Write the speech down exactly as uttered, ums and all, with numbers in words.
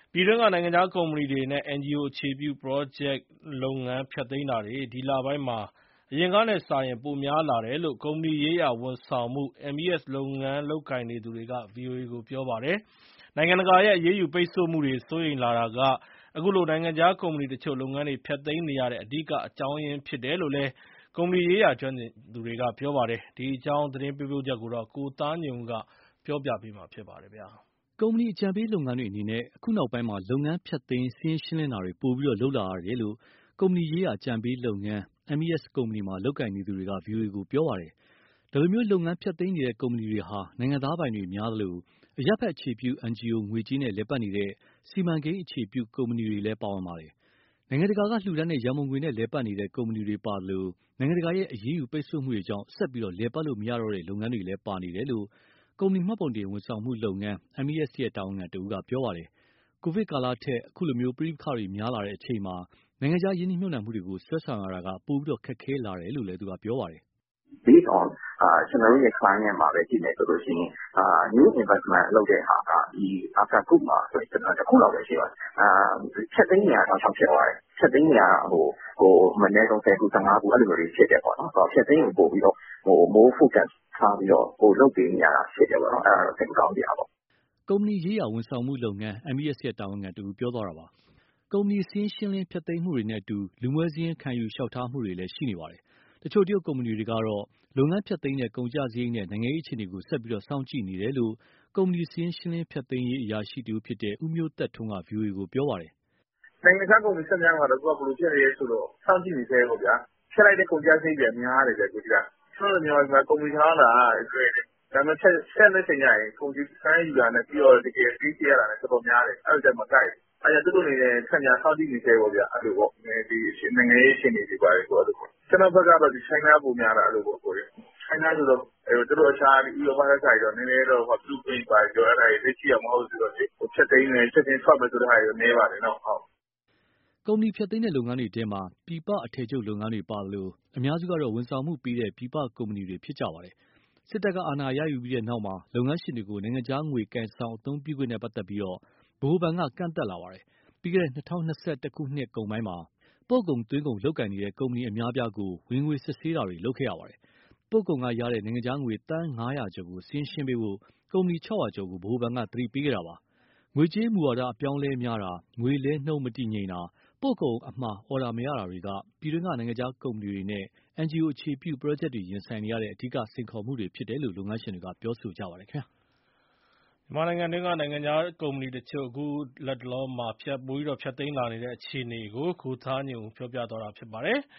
ပြည်တွင်းကနိုင်ငံခြားကုမ္ပဏီတွေနဲ့ အန်ဂျီအိုအခြေပြု ပရောဂျက်လုပ်ငန်းဖျက်သိမ်းတာတွေ ဒီလပိုင်းမှာ အရင်ကနဲ့စာရင် ပိုများလာတယ်လို့ ကုမ္ပဏီရေးရာဝန်ဆောင်မှု (M E S) လုပ်ငန်းလုပ်ကိုင်နေသူတွေက ဗွီအိုအေကိုပြောပါတယ်။ နိုင်ငံတကာရဲ့ အရေးယူပိတ်ဆို့မှုတွေ စိုးရိမ်လာတာက အခုလို နိုင်ငံခြားကုမ္ပဏီတချို့ လုပ်ငန်းတွေ ဖျက်သိမ်းနေရတဲ့ အဓိကအကြောင်းရင်းဖြစ်တယ်လို့ ကုမ္ပဏီရေးရာကျွမ်းကျင်သူတွေက ပြောပါတယ်။ ဒီအကြောင်း သတင်းပေးပို့ချက်ကို ကိုသားညွန့်ဦး ပြောပြမှာဖြစ်ပါတယ်။ကုမ္ပဏီအကြံပေးလုပ်ငန်းတွေအနေနဲ့ အခုနောက်ပိုင်း လုပ်ငန်းဖျက်သိမ်း စာရင်းရှင်းလင်းတာတွေ ပိုလုပ်လာရတယ်လို့ ကုမ္ပဏီရေးရာအကြံပေးလုပ်ငန်း M E S ကုမ္ပဏီမှာလုပ်ကိုင်နေသူတွေက ဗွီအိုအေကို ပြောပါတယ်။ ဒီလိုလုပ်ငန်းဖျက်သိမ်းနေတဲ့ ကုမ္ပဏီတွေဟာ နိုင်ငံသားပိုင်တွေများသလို အရပ်ဘက်အခြေပြု အန်ဂျီအိုငွေကြေးနဲ့ လည်ပတ်နေတဲ့ စီမံကိန်းအခြေပြု ကုမ္ပဏီတွေလည်း ပါဝင်ပါတယ်။ နိုင်ငံတကာက လှူဒါန်းတဲ့ ရန်ပုံငွေနဲ့ လည်ပတ်နေတဲ့ ကုမ္ပဏီတွေပါသလို နိုင်ငံတကာရဲ့ အရေးယူပိတ်ဆို့မှုတွေကြောင့် ဆက်ပြီး လည်ပတ်လို့မရတော့တဲ့ လုပ်ငန်းတွေလည်း ပါနေတယ်လို့ ကုမ္ပဏီမှတ်ပုံတင်ဝန်ဆောင်မှုလုပ်ငန်း M E S ရဲ့ တာဝန်ခံတဦးက ပြောပါတယ်။ ကိုဗစ်ကာလထက် အခုလို ပဋိပက္ခတွေများလာချိန်မှာ နိုင်ငံခြားရင်းနှီးမြှုပ်နှံမှုတွေကို ဆွဲဆောင်ရတာက ပိုပြီးခက်ခဲလာတယ်လို့လည်း ပြောပါတယ်။ Based on ကျနော်တို့ရဲ့ client မှာပဲကြည့်မယ်ဆိုရင် new investment လုပ်တဲ့ဟာက ဒီ After Group မှာဆိုရင် တခုလောက်ပဲရှိပါတယ်။ ဖျက်သိမ်းနေတာတောက်လျှောက်ဖြစ်သွားတယ်။ ဖျက်သိမ်းနေတာအနည်းဆုံး ဆယ်ခု ဆယ့်ငါးခု အဲလိုမျိုးတွေဖြစ်တယ်ပေါ့နော်။ ဖျက်သိမ်းကိုပိုပြီးတော့ more focus ထားပြီးတော့ ပိုလုပ်ပေးနေရတာဖြစ်တယ်ပေါ့နော်။ အဲဒါတော့ စိတ်မကောင်းစရာပေါ့။ ကုမ္ပဏီရေးရာဝန်ဆောင်မှုလုပ်ငန်း M E S ရဲ့ တာဝန်ခံတဦးပြောသွားတာပါ။ ကုမ္ပဏီစာရင်းရှင်းလင်းဖျက်သိမ်းမှုတွေနဲ့အတူ လူမွဲစာရင်းခံယူလျှောက်ထားမှုတွေလည်း ရှိနေပါတယ်။ တချို့တရုတ်ကုမ္ပဏီတွေကတော့ လုပ်ငန်းဖျက်သိမ်းတဲ့ ကုန်ကျစရိတ်နဲ့ နိုင်ငံရေးအခြေအနေကို ဆက်ပြီး စောင့်ကြည့်နေတယ်လို့ ကုမ္ပဏီစာရင်းရှင်းလင်းဖျက်သိမ်းရေး အရာရှိတဦးဖြစ်တဲ့ ဦးမျိုးသက်ထွန်းက ဗွီအိုအေကို ပြောပါတယ်။ “နိုင်ငံခြားကုမ္ပဏီခပ်များကတော့ အခုကဘယ်လိုဖြစ်နေလဲဆိုတော့ စောင့်ကြည့်နေဆဲပေါ့ဗျာ။ ဖျက်လိုက်တဲ့ကုန်ကျစရိတ်တွေကများတယ်ဗျ။ ကျနော်တို့မြန်မာပြည်မှာ ကုမ္ပဏီထောင်တာကလွယ်တယ်။ ဒါပေမဲ့ဖျက်တဲ့အချိန်ကျရင် ကုန်စည်ယူတာနဲ့ ပြီးတော့တကယ် pay ရတာနဲ့ တော်တော်များတယ်။ အဲဒါကျမကိုက်ဘူး။ အဲဒါကြောင့်သူတို့အနေနဲ့ ခပ်များစောင့်ကြည့်နေဆဲပေါ့ဗျာ။ အဲလိုပေါ့ဒီနိုင်ငံရေးအခြေအနေတွေဘာတွေပေါ့။ ကျနော့်ဘက်ကတော့ China ပိုများတာ အဲလိုပေါ့။ China ဆိုတော့သူတို့အခြားဥရောပထက်စာရင်တော့ နည်းနည်းတော့ blueprint ဘာတွေပြောအဲဒါတွေလက်ကြည့်တာမဟုတ်ဘူးဆိုတော့လေ။ ဖျက်သိမ်းတယ်ချက်ချင်းထွက်မယ်ဆိုတဲ့ဟာတွေတော့နည်းပါတယ်နော်ဟုတ်။ ” ကုမ္ပဏီဖျက်သိမ်းတဲ့လုပ်ငန်းတွေထဲမှာ ပြည်ပအထည်ချုပ်လုပ်ငန်းတွေပါသလို အများစုကတော့ ဝန်ဆောင်မှုပေးတဲ့ ပြည်ပကုမ္ပဏီတွေဖြစ်ကြပါတယ်။ စစ်တပ်က အာဏာရယူပြီးနောက်မှာ လုပ်ငန်းရှင်တွေကို နိုင်ငံခြားငွေကိုင်ဆောင်အသုံးပြုခွင့်နဲ့ပတ်သက်လို့ ဗဟိုဘဏ်က ကန့်သတ်လာပါတယ်။ ပြီးခဲ့တဲ့ ၂၀၂၁ နှစ်ကုန်ပိုင်းမှာ ပို့ကုန်သွင်းကုန်လုပ်ကိုင်နေတဲ့ ကုမ္ပဏီအများအပြားကို ဝင်ငွေစစ်ဆေးတာတွေ လုပ်ခဲ့ရပါတယ်။ ပို့ကုန်ကရတဲ့ နိုင်ငံခြားငွေ သန်း ၅၀၀ ကျော်ကို စာရင်းရှင်းပေးဖို့ ကုမ္ပဏီ ၆၀၀ ကျော်ကို ဗဟိုဘဏ်က သတိပေးခဲ့တာပါ။ ငွေကြေးမူဝါဒအပြောင်းအလဲများတာ၊ ငွေလဲနှုန်းမတည်ငြိမ်တာ၊ ပို့ကုန်အမှာ အော်ဒါမရတာတွေက ပြည်တွင်းက နိုင်ငံခြားကုမ္ပဏီတွေနဲ့ အန်ဂျီအိုအခြေပြု ပရောဂျက်တွေရင်ဆိုင်နေရတဲ့ အဓိကစိန်ခေါ်မှုတွေဖြစ်တယ်လို့ လုပ်ငန်းရှင်တွေက ပြောဆိုကြပါတယ်ခင်ဗျာ။ မြန်မာနိုင်ငံတွင်းက နိုင်ငံခြားကုမ္ပဏီတချို့ အခုလတ်တလောမှာ ပိုပြီးတော့ ဖျက်သိမ်းလာနေတဲ့အခြေအနေကို ကိုသားညွန့်ဦး ပြောပြသွားတာဖြစ်ပါတယ်။